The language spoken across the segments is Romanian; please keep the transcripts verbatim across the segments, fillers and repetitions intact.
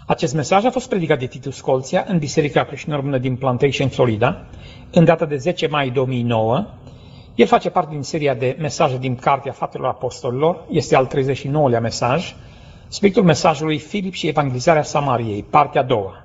Acest mesaj a fost predicat de Titu Scolția în Biserica Creștin-Română din Plantation, Florida, în data de zece mai două mii nouă. El face parte din seria de mesaje din Cartea Faptelor Apostolilor, este al treizeci și nouălea mesaj, subiectul mesajului Filip și evangelizarea Samariei, partea a doua.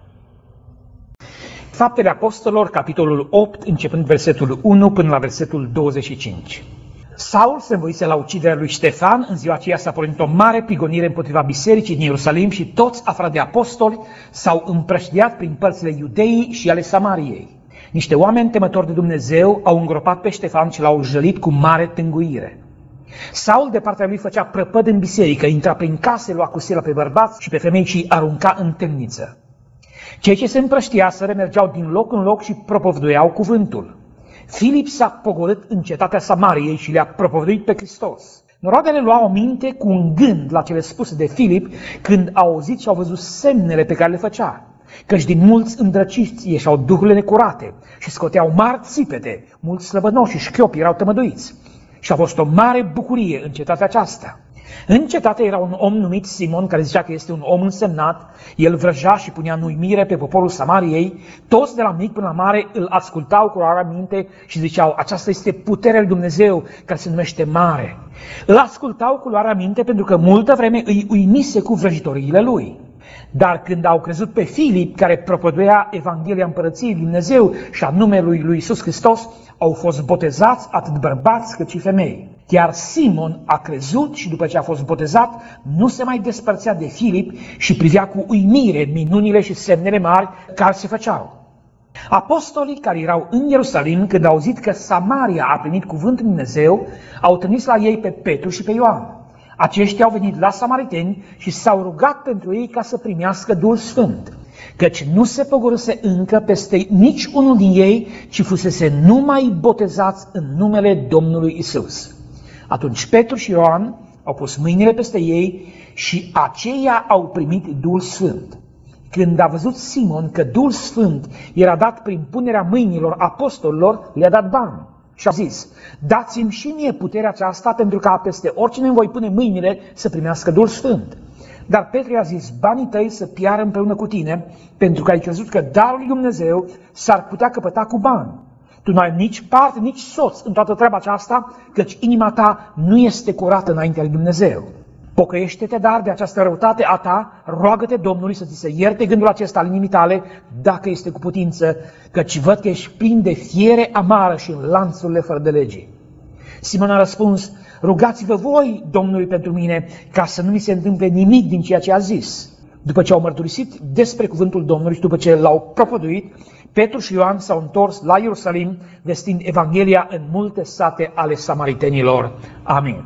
Faptele Apostolilor, capitolul opt, începând versetul unu până la versetul douăzeci și cinci. Saul se învoise la uciderea lui Ștefan. În ziua aceea s-a pornit o mare prigonire împotriva bisericii din Ierusalim și toți, afară de apostoli, s-au împrăștiat prin părțile Iudeii și ale Samariei. Niște oameni temători de Dumnezeu au îngropat pe Ștefan și l-au jălit cu mare tânguire. Saul, de partea lui, făcea prăpăd în biserică, intra prin case, lua cu sila pe bărbați și pe femei și îi arunca în temniță. Cei ce se împrăștiaseră mergeau din loc în loc și propovăduiau cuvântul. Filip s-a pogorât în cetatea Samariei și le-a propovăduit pe Hristos. Noroadele luau aminte cu un gând la cele spuse de Filip când au auzit și au văzut semnele pe care le făcea. Căci din mulți îndrăciți ieșeau duhurile necurate și scoteau mari țipete, mulți slăbănoși și șchiopi erau tămăduiți. Și a fost o mare bucurie în cetatea aceasta. În cetate era un om numit Simon, care zicea că este un om însemnat. El vrăja și punea în uimire pe poporul Samariei. Toți, de la mic până la mare, îl ascultau cu luarea minte și ziceau: aceasta este puterea lui Dumnezeu, care se numește mare. Îl ascultau cu luarea minte pentru că multă vreme îi uimise cu vrăjitoriile lui. Dar când au crezut pe Filip, care propovăduia Evanghelia Împărăției lui Dumnezeu și a numelui lui Iisus Hristos, au fost botezați atât bărbați cât și femei. Chiar Simon a crezut și după ce a fost botezat, nu se mai despărțea de Filip și privea cu uimire minunile și semnele mari care se făceau. Apostolii care erau în Ierusalim, când au auzit că Samaria a primit cuvântul lui Dumnezeu, au trimis la ei pe Petru și pe Ioan. Aceștia au venit la samariteni și s-au rugat pentru ei ca să primească Duhul Sfânt, căci nu se pogorâse încă peste nici unul din ei, ci fusese numai botezați în numele Domnului Isus. Atunci Petru și Ioan au pus mâinile peste ei și aceia au primit Duhul Sfânt. Când a văzut Simon că Duhul Sfânt era dat prin punerea mâinilor apostolilor, le-a dat bani. Și a zis: dați-mi și mie puterea aceasta, pentru ca peste oricine îmi voi pune mâinile să primească Duhul Sfânt. Dar Petru i-a zis: banii tăi să piară împreună cu tine, pentru că ai crezut că darul lui Dumnezeu s-ar putea căpăta cu bani. Tu nu ai nici parte, nici soț în toată treaba aceasta, căci inima ta nu este curată înaintea lui Dumnezeu. Pocăiește-te dar de această răutate a ta, roagă-te Domnului să ți se ierte gândul acesta al inimii tale, dacă este cu putință, căci văd că ești plin de fiere amară și în lanțurile fără de lege. Simon a răspuns: rugați-vă voi Domnului pentru mine, ca să nu mi se întâmple nimic din ceea ce a zis. După ce au mărturisit despre cuvântul Domnului și după ce l-au propovăduit, Petru și Ioan s-au întors la Ierusalim, vestind Evanghelia în multe sate ale samaritenilor. Amin.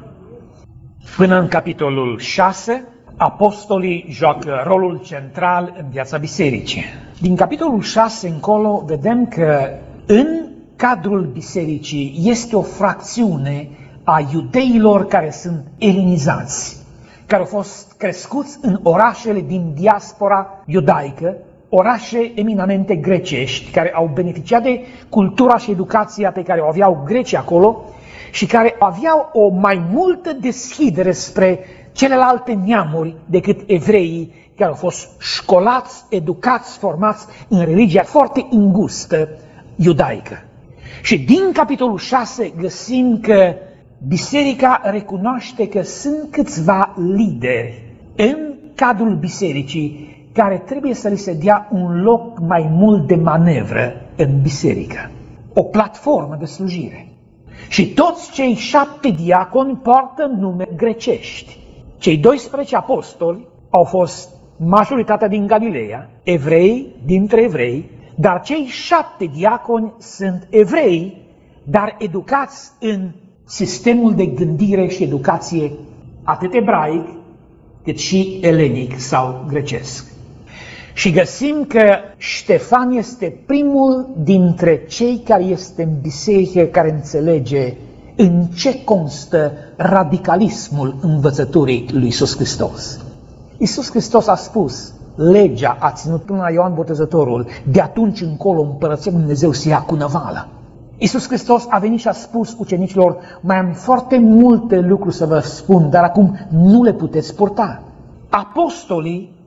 Până în capitolul șase, apostolii joacă rolul central în viața bisericii. Din capitolul șase încolo vedem că în cadrul bisericii este o fracțiune a iudeilor care sunt elinizați, care au fost crescuți în orașele din diaspora iudaică, orașe eminamente grecești, care au beneficiat de cultura și educația pe care o aveau grecii acolo și care aveau o mai multă deschidere spre celelalte neamuri decât evreii, care au fost școlați, educați, formați în religia foarte îngustă iudaică. Și din capitolul șase găsim că biserica recunoaște că sunt câțiva lideri în cadrul bisericii care trebuie să li se dea un loc mai mult de manevră în biserică, o platformă de slujire. Și toți cei șapte diaconi poartă nume grecești. Cei doisprezece apostoli au fost majoritatea din Galileea, evrei dintre evrei, dar cei șapte diaconi sunt evrei, dar educați în sistemul de gândire și educație atât ebraic cât și elenic sau grecesc. Și găsim că Ștefan este primul dintre cei care este în biserică care înțelege în ce constă radicalismul învățăturii lui Iisus Hristos. Iisus Hristos a spus: legea a ținut până la Ioan Botezătorul, de atunci încolo Împărăția lui Dumnezeu se ia cu năvală. Iisus Hristos a venit și a spus ucenicilor: mai am foarte multe lucruri să vă spun, dar acum nu le puteți purta. Apostolii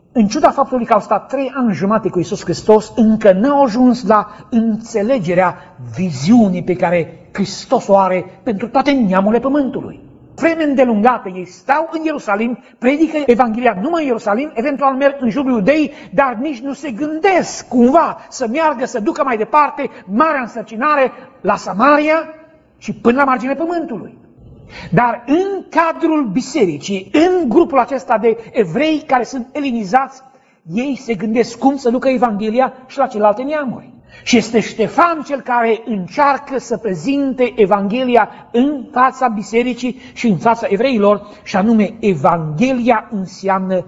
în ciuda faptului că au stat trei ani jumate cu Iisus Hristos, încă n-au ajuns la înțelegerea viziunii pe care Hristos o are pentru toate neamurile pământului. Vreme îndelungată ei stau în Ierusalim, predică Evanghelia numai în Ierusalim, eventual merg în jurul Iudeii, dar nici nu se gândesc cumva să meargă, să ducă mai departe marea însărcinare la Samaria și până la marginea pământului. Dar în cadrul bisericii, în grupul acesta de evrei care sunt elinizați, ei se gândesc cum să ducă Evanghelia și la celelalte neamuri. Și este Ștefan cel care încearcă să prezinte Evanghelia în fața bisericii și în fața evreilor, și anume Evanghelia înseamnă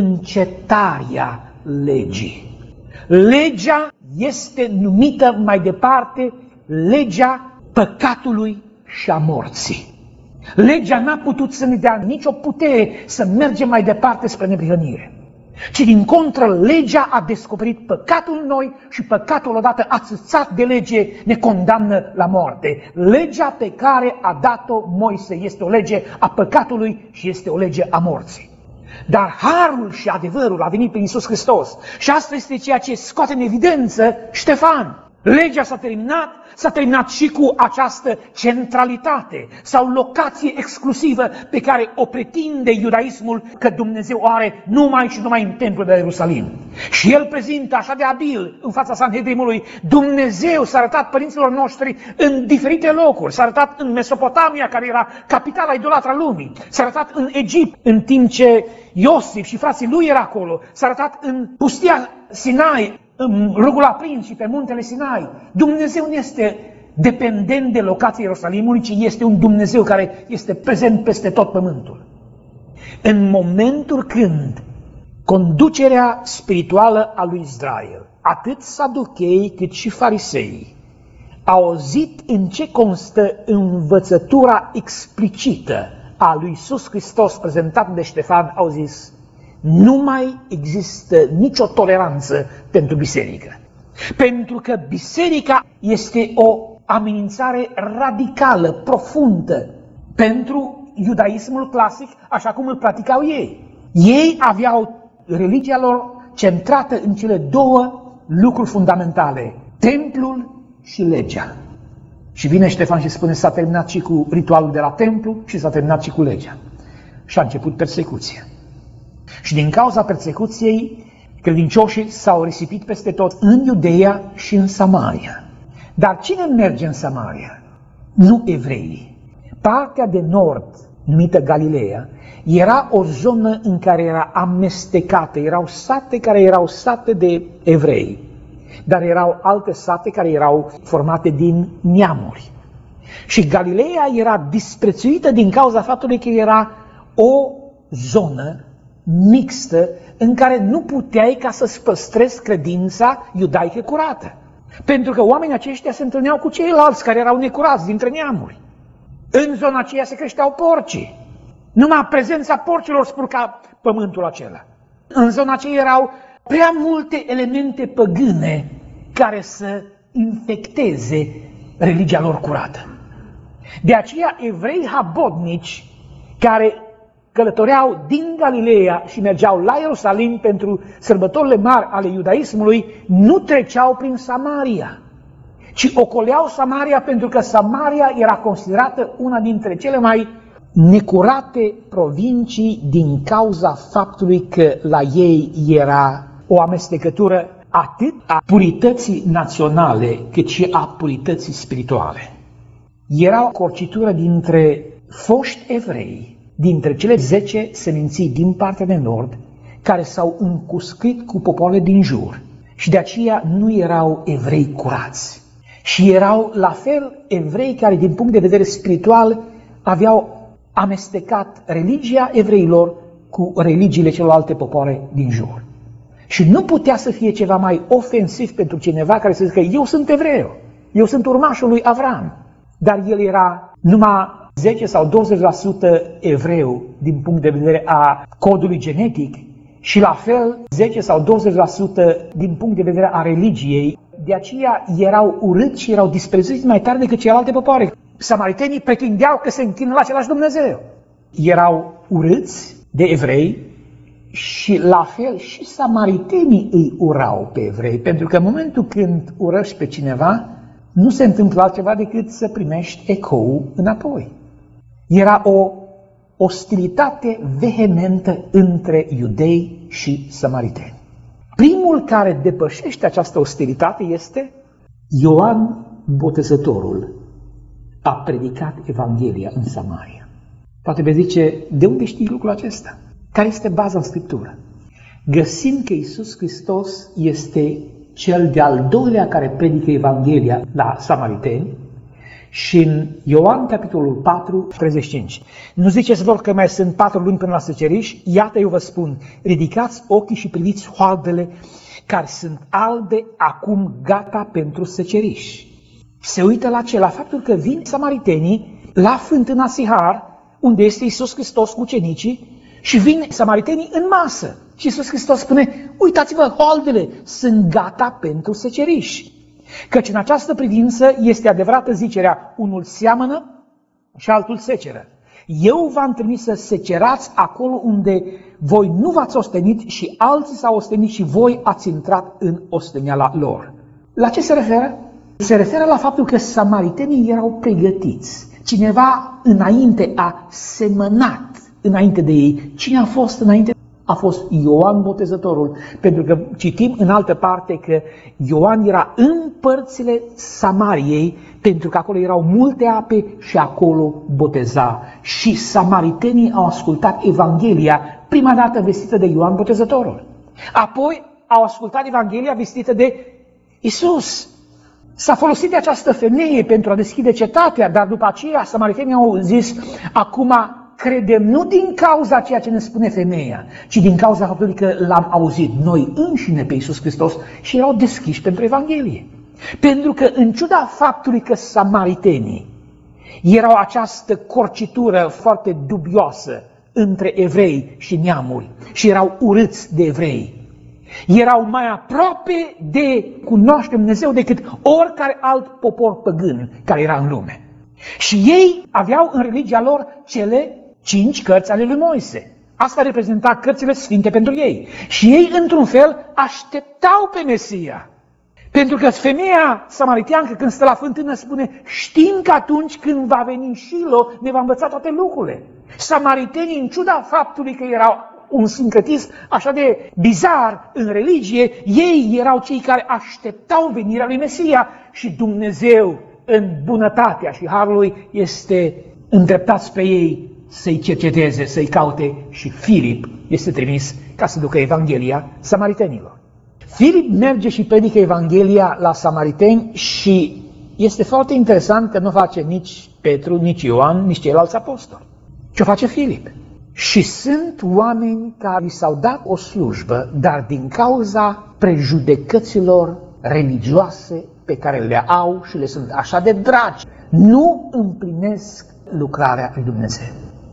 încetarea legii. Legea este numită mai departe legea păcatului și a morții. Legea n-a putut să ne dea nicio putere să mergem mai departe spre neprihănire, ci din contră legea a descoperit păcatul în noi și păcatul odată ațățat de lege ne condamnă la moarte. Legea pe care a dat-o Moise este o lege a păcatului și este o lege a morții. Dar harul și adevărul a venit prin Iisus Hristos și asta este ceea ce scoate în evidență Ștefan. Legea s-a terminat, s-a terminat și cu această centralitate sau locație exclusivă pe care o pretinde iudaismul că Dumnezeu o are numai și numai în templul de Ierusalim. Și el prezintă așa de abil în fața Sanhedrimului: Dumnezeu s-a arătat părinților noștri în diferite locuri. S-a arătat în Mesopotamia, care era capitala idolatra lumii. S-a arătat în Egipt, în timp ce Iosif și frații lui era acolo. S-a arătat în pustia Sinai, în râul aprins și pe muntele Sinai. Dumnezeu nu este dependent de locația Ierusalimului, ci este un Dumnezeu care este prezent peste tot pământul. În momentul când conducerea spirituală a lui Israel, atât saduchei cât și farisei, au auzit în ce constă învățătura explicită a lui Iisus Hristos prezentată de Ștefan, au zis: nu mai există nicio toleranță pentru biserică. Pentru că biserica este o amenințare radicală, profundă, pentru iudaismul clasic, așa cum îl practicau ei. Ei aveau religia lor centrată în cele două lucruri fundamentale: templul și legea. Și vine Ștefan și spune: s-a terminat și cu ritualul de la templu și s-a terminat și cu legea. Și a început persecuția. Și din cauza persecuției, credincioșii s-au risipit peste tot, în Iudeea și în Samaria. Dar cine merge în Samaria? Nu evreii. Partea de nord, numită Galileea, era o zonă în care era amestecată. Erau sate care erau sate de evrei, dar erau alte sate care erau formate din neamuri. Și Galileea era disprețuită din cauza faptului că era o zonă mixtă în care nu puteai ca să-ți păstrezi credința iudaică curată. Pentru că oamenii aceștia se întâlneau cu ceilalți care erau necurați dintre neamuri. În zona aceea se creșteau porci. Numai prezența porcilor spurca pământul acela. În zona aceea erau prea multe elemente păgâne care să infecteze religia lor curată. De aceea evrei habodnici care călătoreau din Galileea și mergeau la Ierusalim pentru sărbătorile mari ale iudaismului, nu treceau prin Samaria, ci ocoleau Samaria, pentru că Samaria era considerată una dintre cele mai necurate provincii din cauza faptului că la ei era o amestecătură atât a purității naționale cât și a purității spirituale. Era o corcitură dintre foști evrei, dintre cele zece seminții din partea de nord, care s-au încuscrit cu popoarele din jur și de aceea nu erau evrei curați. Și erau la fel evrei care din punct de vedere spiritual aveau amestecat religia evreilor cu religiile celorlalte popoare din jur. Și nu putea să fie ceva mai ofensiv pentru cineva care să zică: eu sunt evreu, eu sunt urmașul lui Avram, dar el era numai zece sau douăzeci la sută evreu din punct de vedere a codului genetic și la fel zece sau douăzeci la sută din punct de vedere a religiei. De aceea erau urâți și erau disprețuiți mai tare decât celelalte popoare. Samaritenii pretindeau că se închină la același Dumnezeu. Erau urâți de evrei Și la fel și samaritenii îi urau pe evrei, pentru că în momentul când urăști pe cineva, nu se întâmplă altceva decât să primești ecou înapoi. Era o ostilitate vehementă între iudei și samariteni. Primul care depășește această ostilitate este Ioan Botezătorul. A predicat Evanghelia în Samaria. Poate vei zice, de unde știi lucrul acesta? Care este baza în Scriptură? Găsim că Iisus Hristos este cel de-al doilea care predică Evanghelia la samariteni și în Ioan, capitolul patru, treizeci și cinci. Nu ziceți lor că mai sunt patru luni până la seceriș? Iată, eu vă spun, ridicați ochii și priviți hoardele care sunt albe, acum gata pentru seceriș. Se uită la ce? La faptul că vin samaritenii la fântâna Sihar, unde este Iisus Hristos cu ucenicii, și vin samaritenii în masă. Și Iisus Hristos spune, uitați-vă, holdele sunt gata pentru seceriș. Căci în această privință este adevărată zicerea, unul seamănă și altul seceră. Eu v-am trimis să secerați acolo unde voi nu v-ați ostenit și alții s-au ostenit și voi ați intrat în osteniala lor. La ce se referă? Se referă la faptul că samaritenii erau pregătiți. Cineva înainte a semănat înainte de ei. Cine a fost înainte? A fost Ioan Botezătorul. Pentru că citim în altă parte că Ioan era în părțile Samariei, pentru că acolo erau multe ape și acolo boteza. Și samaritenii au ascultat Evanghelia prima dată vestită de Ioan Botezătorul. Apoi au ascultat Evanghelia vestită de Iisus. S-a folosit de această femeie pentru a deschide cetatea, dar după aceea samaritenii au zis, acum credem nu din cauza ceea ce ne spune femeia, ci din cauza faptului că l-am auzit noi înșine pe Iisus Hristos și erau deschiși pentru Evanghelie. Pentru că în ciuda faptului că samaritenii erau această corcitură foarte dubioasă între evrei și neamuri și erau urâți de evrei, erau mai aproape de cunoaște Dumnezeu decât oricare alt popor păgân care era în lume. Și ei aveau în religia lor cele cinci cărți ale lui Moise. Asta reprezenta cărțile sfinte pentru ei. Și ei, într-un fel, așteptau pe Mesia. Pentru că femeia samariteancă, când stă la fântână, spune, știm că atunci când va veni Shilo, ne va învăța toate lucrurile. Samaritenii, în ciuda faptului că erau un sincretism așa de bizar în religie, ei erau cei care așteptau venirea lui Mesia și Dumnezeu, în bunătatea și harul lui, este îndreptat spre ei să-i cerceteze, să-i caute și Filip este trimis ca să ducă Evanghelia samaritenilor. Filip merge și predică Evanghelia la samariteni și este foarte interesant că nu face nici Petru, nici Ioan, nici ceilalți apostoli. Ce face Filip? Și sunt oameni care i s-au dat o slujbă, dar din cauza prejudecăților religioase pe care le au și le sunt așa de dragi, nu împlinesc lucrarea lui Dumnezeu.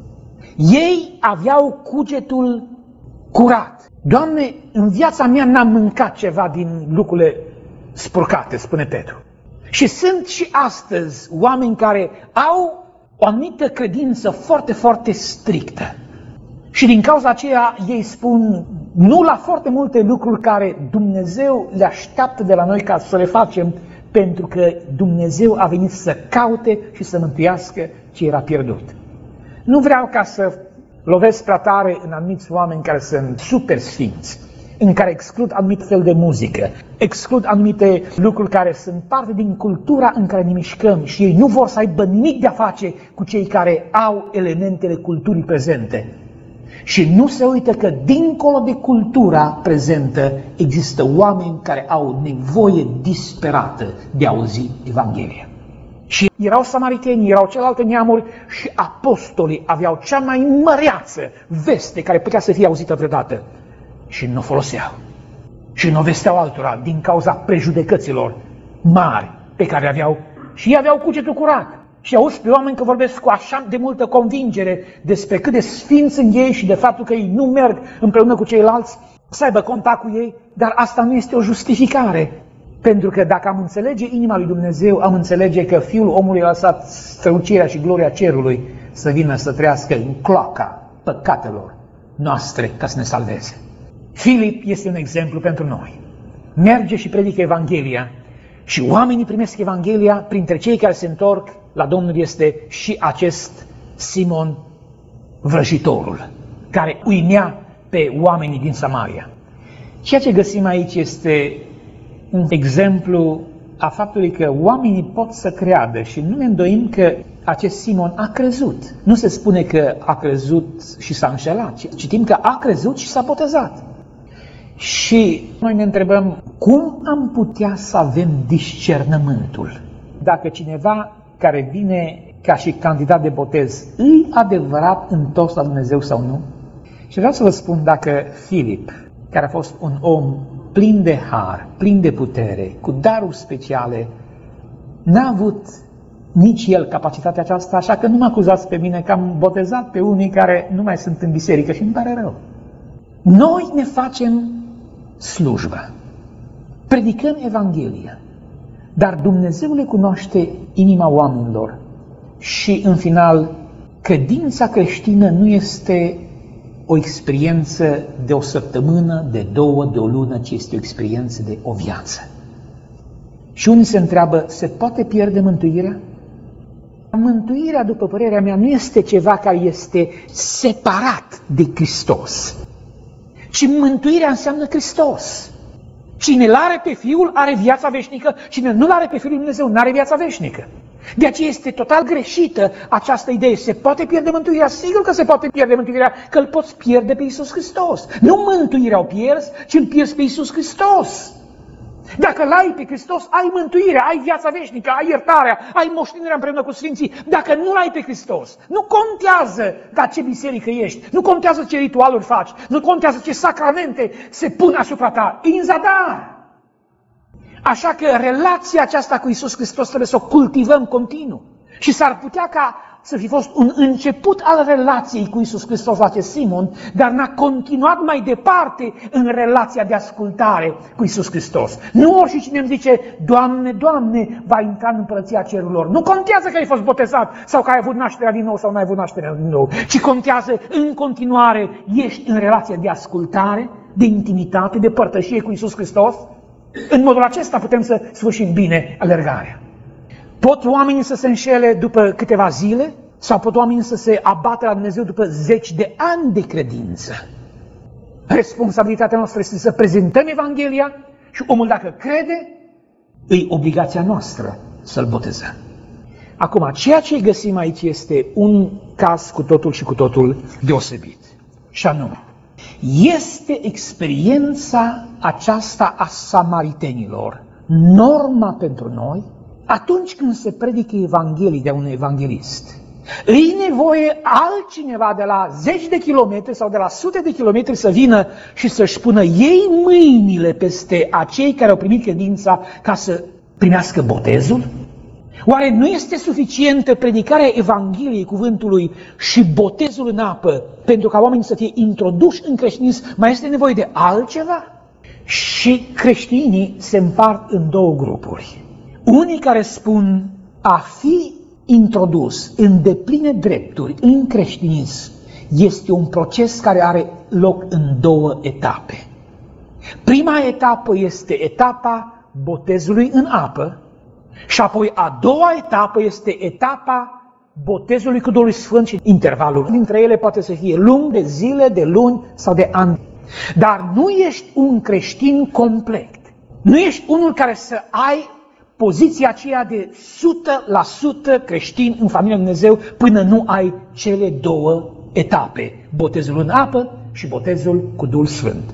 Ei aveau cugetul curat. Doamne, în viața mea n-am mâncat ceva din lucrurile spurcate, spune Petru. Și sunt și astăzi oameni care au o anumită credință foarte, foarte strictă. Și din cauza aceea ei spun nu la foarte multe lucruri care Dumnezeu le așteaptă de la noi ca să le facem, pentru că Dumnezeu a venit să caute și să mântuiască ce era pierdut. Nu vreau ca să lovesc prea tare în anumiți oameni care sunt super sfinți, în care exclud anumit fel de muzică, exclud anumite lucruri care sunt parte din cultura în care ne mișcăm și ei nu vor să aibă nimic de-a face cu cei care au elementele culturii prezente. Și nu se uită că dincolo de cultura prezentă există oameni care au nevoie disperată de a auzi Evanghelia. Și erau samariteni, erau celelalte neamuri și apostolii aveau cea mai măreață veste care putea să fie auzită vreodată. Și nu o foloseau. Și nu o vesteau altora din cauza prejudecăților mari pe care le aveau. Și ei aveau cugetul curat. Și auzi pe oameni că vorbesc cu așa de multă convingere despre cât de sfinți sunt ei și de faptul că ei nu merg împreună cu ceilalți, să aibă contact cu ei, dar asta nu este o justificare. Pentru că dacă am înțelege inima lui Dumnezeu, am înțelege că Fiul omului a lăsat strălucirea și gloria cerului să vină să trăiască în cloaca păcatelor noastre ca să ne salveze. Filip este un exemplu pentru noi. Merge și predică Evanghelia și oamenii primesc Evanghelia. Printre cei care se întorc la Domnul este și acest Simon vrăjitorul, care uimea pe oamenii din Samaria. Ceea ce găsim aici este un exemplu a faptului că oamenii pot să creadă și nu ne îndoim că acest Simon a crezut. Nu se spune că a crezut și s-a înșelat, citim că a crezut și s-a botezat. Și noi ne întrebăm, cum am putea să avem discernământul? Dacă cineva care vine ca și candidat de botez, îi adevărat întors la Dumnezeu sau nu? Și vreau să vă spun, dacă Filip, care a fost un om plin de har, plin de putere, cu daruri speciale, n-a avut nici el capacitatea aceasta, așa că nu mă acuzați pe mine că am botezat pe unii care nu mai sunt în biserică și îmi pare rău. Noi ne facem slujbă, predicăm Evanghelia, dar Dumnezeu le cunoaște inima oamenilor și, în final, credința creștină nu este o experiență de o săptămână, de două, de o lună, ci este o experiență de o viață. Și unii se întreabă, se poate pierde mântuirea? Mântuirea, după părerea mea, nu este ceva care este separat de Hristos, ci mântuirea înseamnă Hristos. Cine l-are pe Fiul are viața veșnică, cine nu l-are pe Fiul lui Dumnezeu nu are viața veșnică. De aceea este total greșită această idee. Se poate pierde mântuirea? Sigur că se poate pierde mântuirea, că îl poți pierde pe Iisus Hristos. Nu mântuirea o pierzi, ci îl pierzi pe Iisus Hristos. Dacă l-ai pe Hristos, ai mântuirea, ai viața veșnică, ai iertarea, ai moștenirea împreună cu Sfinții. Dacă nu l-ai pe Hristos, nu contează la ce biserică ești, nu contează ce ritualuri faci, nu contează ce sacramente se pun asupra ta, e în zadar. Așa că relația aceasta cu Iisus Hristos trebuie să o cultivăm continuu. Și s-ar putea ca să fi fost un început al relației cu Iisus Hristos la acest Simon, dar n-a continuat mai departe în relația de ascultare cu Iisus Hristos. Nu orice cine îmi zice, Doamne, Doamne, va intra în împărăția cerurilor. Nu contează că ai fost botezat sau că ai avut nașterea din nou sau nu ai avut nașterea din nou, ci contează în continuare, ești în relația de ascultare, de intimitate, de părtășie cu Iisus Hristos. În modul acesta putem să sfârșim bine alergarea. Pot oamenii să se înșele după câteva zile sau pot oamenii să se abată la Dumnezeu după zeci de ani de credință. Responsabilitatea noastră este să prezentăm Evanghelia și omul, dacă crede, îi obligația noastră să-l botezăm. Acum, ceea ce găsim aici este un caz cu totul și cu totul deosebit. Și anume, este experiența aceasta a samaritenilor norma pentru noi atunci când se predică Evanghelii de un evanghelist. Îi nevoie altcineva de la zeci de kilometri sau de la sute de kilometri să vină și să-și pună ei mâinile peste acei care au primit credința ca să primească botezul? Oare nu este suficientă predicarea Evangheliei cuvântului și botezul în apă pentru ca oamenii să fie introduși în creștinism? Mai este nevoie de altceva? Și creștinii se împart în două grupuri. Unii care spun a fi introdus în depline drepturi în creștinism este un proces care are loc în două etape. Prima etapă este etapa botezului în apă și apoi a doua etapă este etapa botezului cu Duhul Sfânt și intervalul dintre ele poate să fie lung, de zile, de luni sau de ani. Dar nu ești un creștin complet. Nu ești unul care să ai poziția aceea de o sută la sută creștin în familia Lui Dumnezeu până nu ai cele două etape, botezul în apă și botezul cu Duhul Sfânt.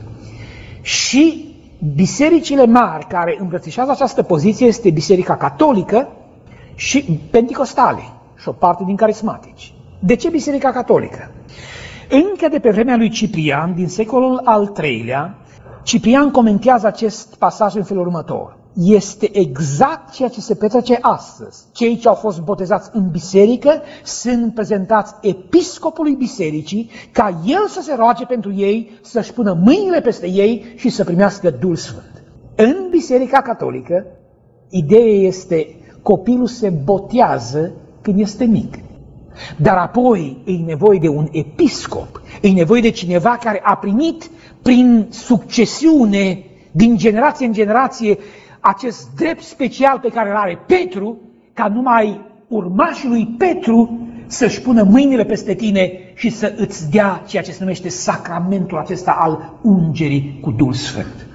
Și bisericile mari care îmbrățișează această poziție este Biserica Catolică și Penticostale și o parte din carismatici. De ce Biserica Catolică? Încă de pe vremea lui Ciprian, din secolul al treilea, Ciprian comentează acest pasaj în felul următor. Este exact ceea ce se petrece astăzi. Cei ce au fost botezați în biserică sunt prezentați episcopului bisericii ca el să se roage pentru ei, să-și pună mâinile peste ei și să primească Duhul Sfânt. În Biserica Catolică, ideea este copilul se botează când este mic. Dar apoi e nevoie de un episcop, e nevoie de cineva care a primit prin succesiune, din generație în generație, acest drept special pe care îl are Petru, ca numai urmașii lui Petru să-și pună mâinile peste tine și să îți dea ceea ce se numește sacramentul acesta al ungerii cu Duhul Sfânt.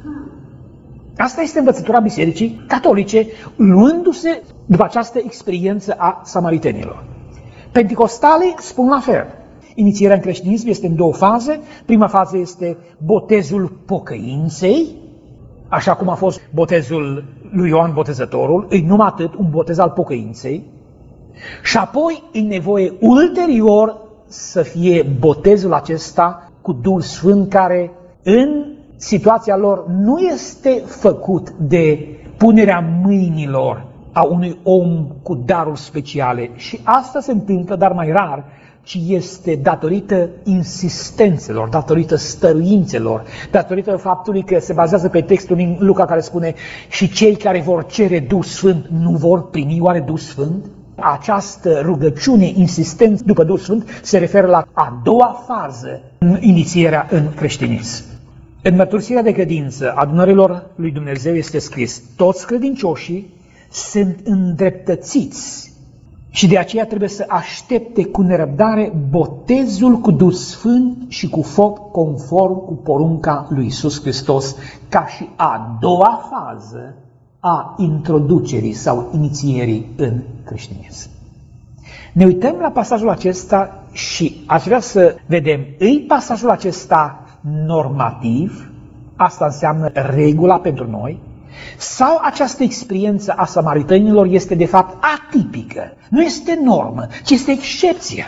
Asta este învățătura Bisericii Catolice, luându-se după această experiență a samaritenilor. Penticostale spun la fel. Inițierea în creștinism este în două faze. Prima fază este botezul pocăinței, așa cum a fost botezul lui Ioan Botezătorul, e numai atât, un botez al pocăinței. Și apoi e nevoie ulterior să fie botezul acesta cu Duhul Sfânt, care în situația lor nu este făcut de punerea mâinilor a unui om cu daruri speciale. Și asta se întâmplă, dar mai rar, ci este datorită insistențelor, datorită stăruințelor, datorită faptului că se bazează pe textul din Luca care spune și cei care vor cere Duh Sfânt nu vor primi oare Duh Sfânt? Această rugăciune, insistență după Duh Sfânt se referă la a doua fază în inițierea în creștinism. În mărturisirea de credință adunărilor lui Dumnezeu este scris: toți credincioșii sunt îndreptățiți și de aceea trebuie să aștepte cu nerăbdare botezul cu Duh Sfânt și cu foc conform cu porunca lui Iisus Hristos, ca și a doua fază a introducerii sau inițierii în creștinism. Ne uităm la pasajul acesta și aș vrea să vedem, îi pasajul acesta normativ, asta înseamnă regula pentru noi, sau această experiență a samaritenilor este de fapt atipică, nu este normă, ci este excepția.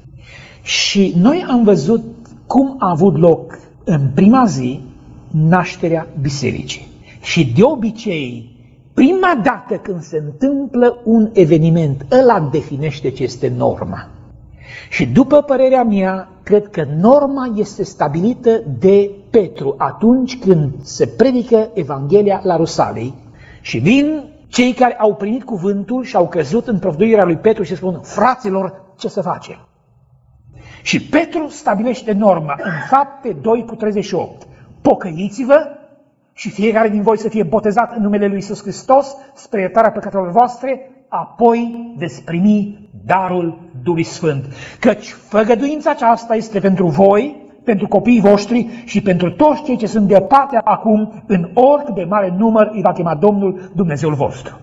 Și noi am văzut cum a avut loc în prima zi nașterea bisericii. Și de obicei, prima dată când se întâmplă un eveniment, ăla definește ce este norma. Și după părerea mea, cred că norma este stabilită de Petru atunci când se predică Evanghelia la Rusalei și vin cei care au primit cuvântul și au crezut în prăvăduirea lui Petru și spun: fraților, ce să facem? Și Petru stabilește norma în Fapte doi cu treizeci și opt. Pocăiți-vă și fiecare din voi să fie botezat în numele lui Iisus Hristos spre iertarea păcatelor voastre, apoi veți primi darul Duhului Sfânt. Căci făgăduința aceasta este pentru voi, pentru copiii voștri și pentru toți cei ce sunt departe acum, în oricât de mare număr îi va chema Domnul Dumnezeul vostru.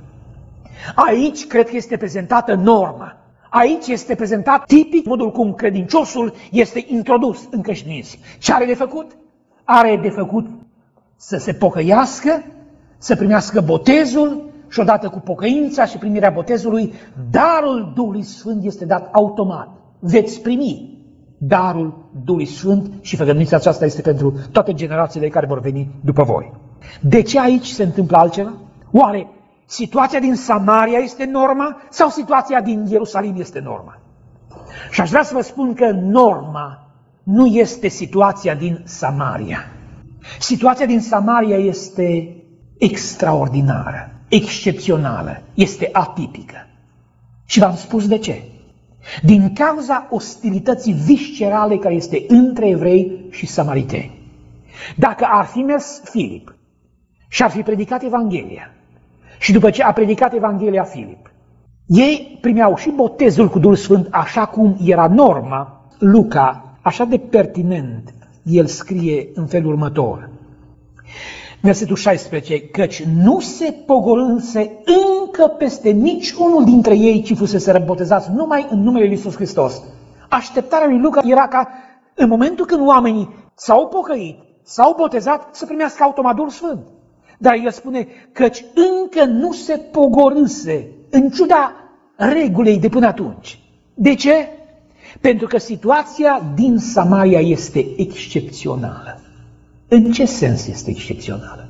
Aici cred că este prezentată norma. Aici este prezentat tipic modul cum credinciosul este introdus în creștinism. Ce are de făcut? Are de făcut să se pocăiască, să primească botezul și odată cu pocăința și primirea botezului, darul Duhului Sfânt este dat automat. Veți primi darul Duhului Sfânt și făgăduința aceasta este pentru toate generațiile care vor veni după voi. De ce aici se întâmplă altceva? Oare situația din Samaria este norma sau situația din Ierusalim este norma? Și aș vrea să vă spun că norma nu este situația din Samaria. Situația din Samaria este extraordinară, excepțională, este atipică. Și v-am spus de ce. Din cauza ostilității viscerale care este între evrei și samariteni. Dacă ar fi mers Filip și ar fi predicat Evanghelia, și după ce a predicat Evanghelia Filip, ei primeau și botezul cu Duhul Sfânt așa cum era norma, Luca, așa de pertinent, el scrie în felul următor. Versetul șaisprezece, căci nu se pogorânse încă peste nici unul dintre ei, ci fusese botezați numai în numele lui Iisus Hristos. Așteptarea lui Luca era ca în momentul când oamenii s-au pocăit, s-au botezat, să primească automat Duhul Sfânt. Dar el spune, căci încă nu se pogorânse, în ciuda regulei de până atunci. De ce? Pentru că situația din Samaria este excepțională. În ce sens este excepțională?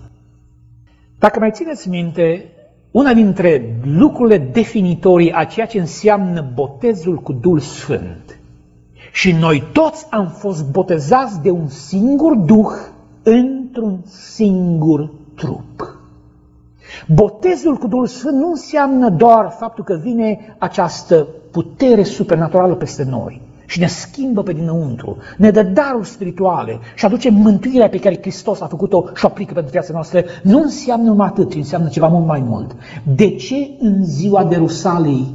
Dacă mai țineți minte, una dintre lucrurile definitorii a ceea ce înseamnă botezul cu Duhul Sfânt, și noi toți am fost botezați de un singur Duh într-un singur trup. Botezul cu Duhul Sfânt nu înseamnă doar faptul că vine această putere supranaturală peste noi și ne schimbă pe dinăuntru, ne dă daruri spirituale și aduce mântuirea pe care Hristos a făcut-o și o aplică pentru viața noastră. Nu înseamnă numai atât, ci înseamnă ceva mult mai mult. De ce în ziua de Rusalii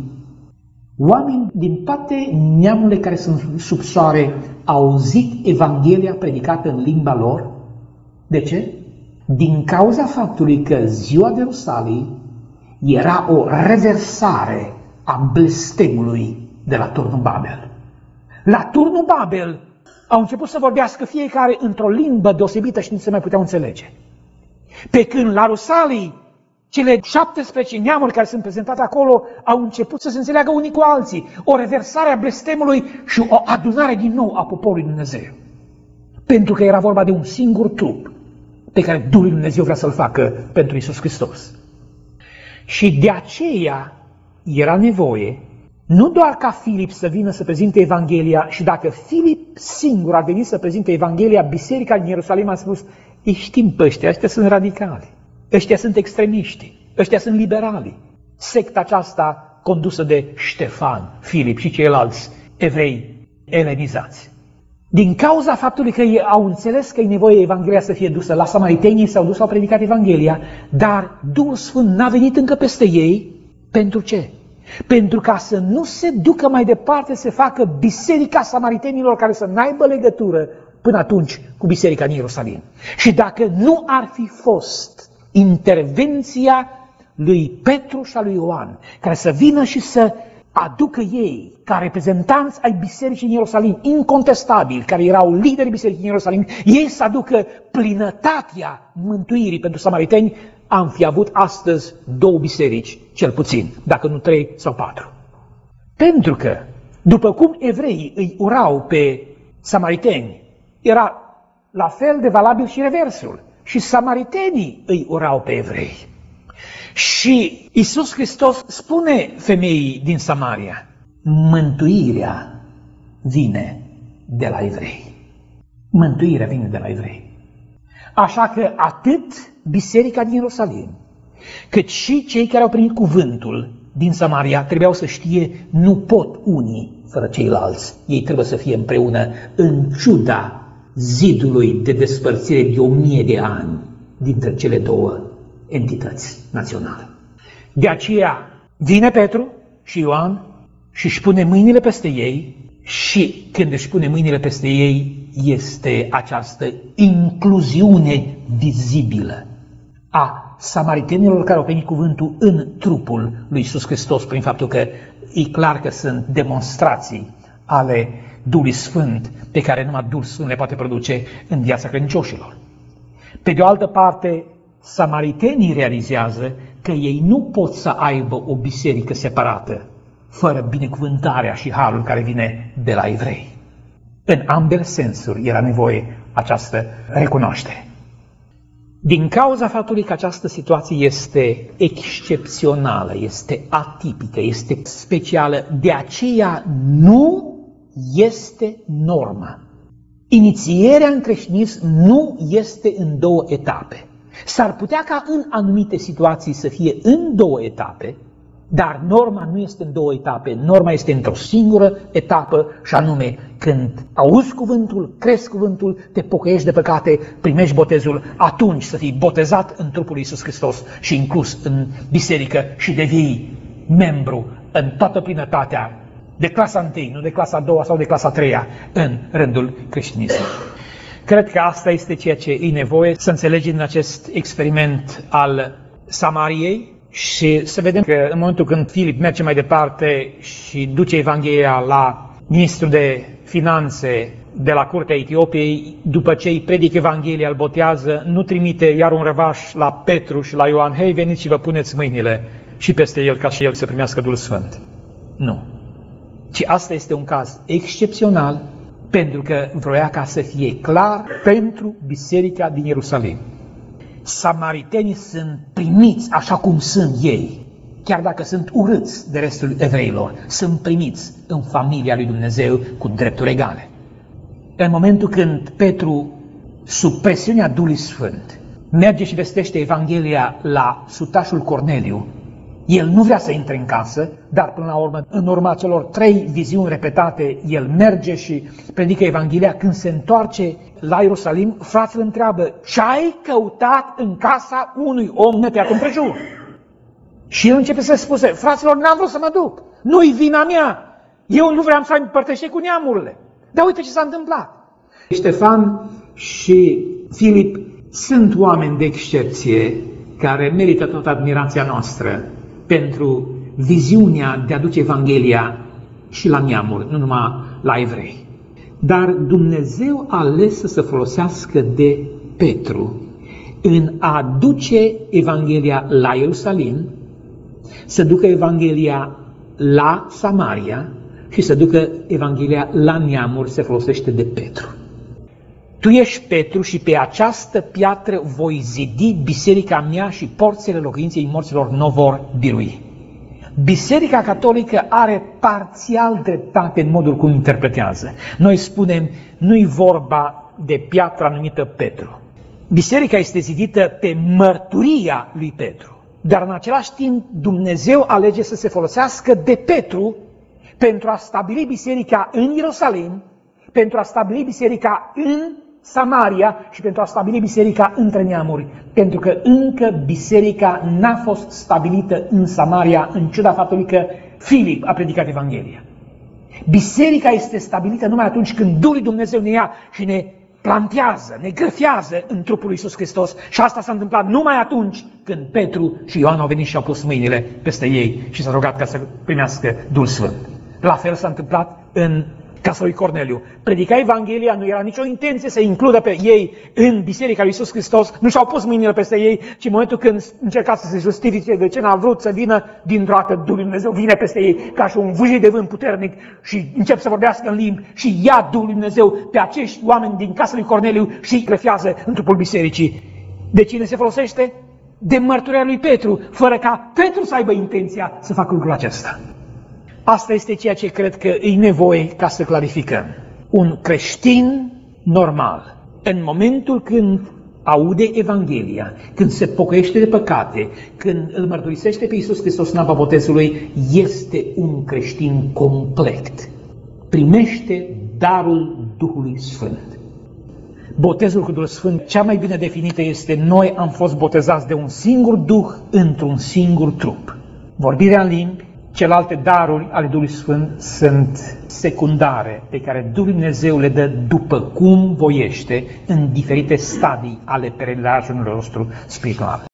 oameni din toate neamurile care sunt sub soare au auzit Evanghelia predicată în limba lor? De ce? Din cauza faptului că ziua de Rusalii era o reversare a blestemului de la turnul Babel. La turnul Babel au început să vorbească fiecare într-o limbă deosebită și nu se mai puteau înțelege. Pe când la Rusalii, cele șaptesprezece neamuri care sunt prezentate acolo au început să se înțeleagă unii cu alții, o reversare a blestemului și o adunare din nou a poporului Dumnezeu. Pentru că era vorba de un singur trup pe care Duhul lui Dumnezeu vrea să-l facă pentru Iisus Hristos. Și de aceea era nevoie nu doar ca Filip să vină să prezinte Evanghelia, și dacă Filip singur a venit să prezinte Evanghelia, biserica din Ierusalim a spus: îi știm pe ăștia, ăștia sunt radicali, ăștia sunt extremiști, ăștia sunt liberali. Secta aceasta condusă de Ștefan, Filip și ceilalți evrei elenizați. Din cauza faptului că ei au înțeles că e nevoie Evanghelia să fie dusă la samaritenii, s-au dus, au predicat Evanghelia, dar Duhul Sfânt n-a venit încă peste ei. Pentru ce? Pentru ca să nu se ducă mai departe, să facă biserica samaritenilor care să n-aibă legătură până atunci cu biserica din Ierusalim. Și dacă nu ar fi fost intervenția lui Petru și a lui Ioan, care să vină și să aducă ei, ca reprezentanți ai bisericii din Ierusalim, incontestabili, care erau liderii bisericii din Ierusalim, ei să aducă plinătatea mântuirii pentru samariteni, am fi avut astăzi două biserici, cel puțin, dacă nu trei sau patru. Pentru că, după cum evreii îi urau pe samariteni, era la fel de valabil și reversul. Și samaritenii îi urau pe evrei. Și Iisus Hristos spune femeii din Samaria: mântuirea vine de la evrei. Mântuirea vine de la evrei. Așa că atât biserica din Ierusalim, cât și cei care au primit cuvântul din Samaria trebuiau să știe: nu pot unii fără ceilalți. Ei trebuie să fie împreună, în ciuda zidului de despărțire de o mie de ani dintre cele două entități naționale. De aceea vine Petru și Ioan și își pune mâinile peste ei, și când își pune mâinile peste ei este această incluziune vizibilă a samaritenilor care au primit cuvântul în trupul lui Iisus Hristos, prin faptul că e clar că sunt demonstrații ale Duhului Sfânt pe care numai Duhul Sfânt le poate produce în viața credincioșilor. Pe de o altă parte, samaritenii realizează că ei nu pot să aibă o biserică separată fără binecuvântarea și harul care vine de la evrei. În ambele sensuri era nevoie această recunoaștere. Din cauza faptului că această situație este excepțională, este atipică, este specială, de aceea nu este normă. Inițierea în creștinism nu este în două etape. S-ar putea ca în anumite situații să fie în două etape, dar norma nu este în două etape, norma este într-o singură etapă, și anume când auzi cuvântul, crezi cuvântul, te pocăiești de păcate, primești botezul, atunci să fii botezat în trupul lui Iisus Hristos și inclus în biserică și devii membru în toată plinătatea de clasa întâi, nu de clasa a doua sau de clasa a treia în rândul creștinismului. Cred că asta este ceea ce e nevoie să înțelegem în acest experiment al Samariei. Și să vedem că în momentul când Filip merge mai departe și duce Evanghelia la ministrul de finanțe de la curtea Etiopiei, după ce îi predică Evanghelia, îl botează, nu trimite iar un răvaș la Petru și la Ioan: hei, veniți și vă puneți mâinile și peste el, ca și el să primească Duhul Sfânt. Nu. Ci asta este un caz excepțional, pentru că vroia ca să fie clar pentru biserica din Ierusalim. Samaritenii sunt primiți așa cum sunt ei, chiar dacă sunt urâți de restul evreilor, sunt primiți în familia lui Dumnezeu cu drepturi egale. În momentul când Petru, sub presiunea Duhului Sfânt, merge și vestește Evanghelia la sutașul Corneliu. El nu vrea să intre în casă, dar până la urmă, în urma celor trei viziuni repetate, el merge și predică Evanghelia. Când se întoarce la Ierusalim, fratele întreabă: ce ai căutat în casa unui om neteat împrejur? Și el începe să spuse: fraților, n-am vrut să mă duc, nu-i vina mea, eu nu vreau să împărtășesc cu neamurile. Dar uite ce s-a întâmplat. Ștefan și Filip sunt oameni de excepție care merită toată admirația noastră pentru viziunea de a duce Evanghelia și la neamuri, nu numai la evrei. Dar Dumnezeu a ales să se folosească de Petru în a duce Evanghelia la Ierusalim, să ducă Evanghelia la Samaria și să ducă Evanghelia la neamuri. Se folosește de Petru. Tu ești Petru și pe această piatră voi zidi biserica mea și porțile locuinței morților nu vor birui. Biserica catolică are parțial dreptate în modul cum interpretează. Noi spunem, nu-i vorba de piatra numită Petru. Biserica este zidită pe mărturia lui Petru. Dar în același timp Dumnezeu alege să se folosească de Petru pentru a stabili biserica în Ierusalim, pentru a stabili biserica în Samaria și pentru a stabili biserica între neamuri. Pentru că încă biserica n-a fost stabilită în Samaria, în ciuda faptului că Filip a predicat Evanghelia. Biserica este stabilită numai atunci când Duhul lui Dumnezeu ne ia și ne plantează, ne grăfează în trupul lui Iisus Hristos. Și asta s-a întâmplat numai atunci când Petru și Ioan au venit și au pus mâinile peste ei și s-a rugat ca să primească Duhul Sfânt. La fel s-a întâmplat în casa lui Corneliu. Predica Evanghelia, nu era nicio intenție să includă pe ei în biserica lui Iisus Hristos, nu și-au pus mâinile peste ei, ci în momentul când încerca să se justifice de ce n-a vrut să vină, dintr-o dată Duhul lui Dumnezeu vine peste ei ca și un vâjit de vânt puternic și încep să vorbească în limbi și ia Duhul lui Dumnezeu pe acești oameni din casa lui Corneliu și îi grefează în trupul bisericii. De cine se folosește? De mărturia lui Petru, fără ca Petru să aibă intenția să facă lucrul acesta. Asta este ceea ce cred că e nevoie ca să clarificăm. Un creștin normal, în momentul când aude Evanghelia, când se pocăiește de păcate, când îl mărturisește pe Iisus Hristos în apa botezului, este un creștin complet. Primește darul Duhului Sfânt. Botezul cu Duhul Sfânt, cea mai bine definită este: noi am fost botezați de un singur Duh într-un singur trup. Vorbirea în limbi, celelalte daruri ale Duhului Sfânt sunt secundare, pe care Duhul Dumnezeu le dă după cum voiește în diferite stadii ale peregrinajului nostru spiritual.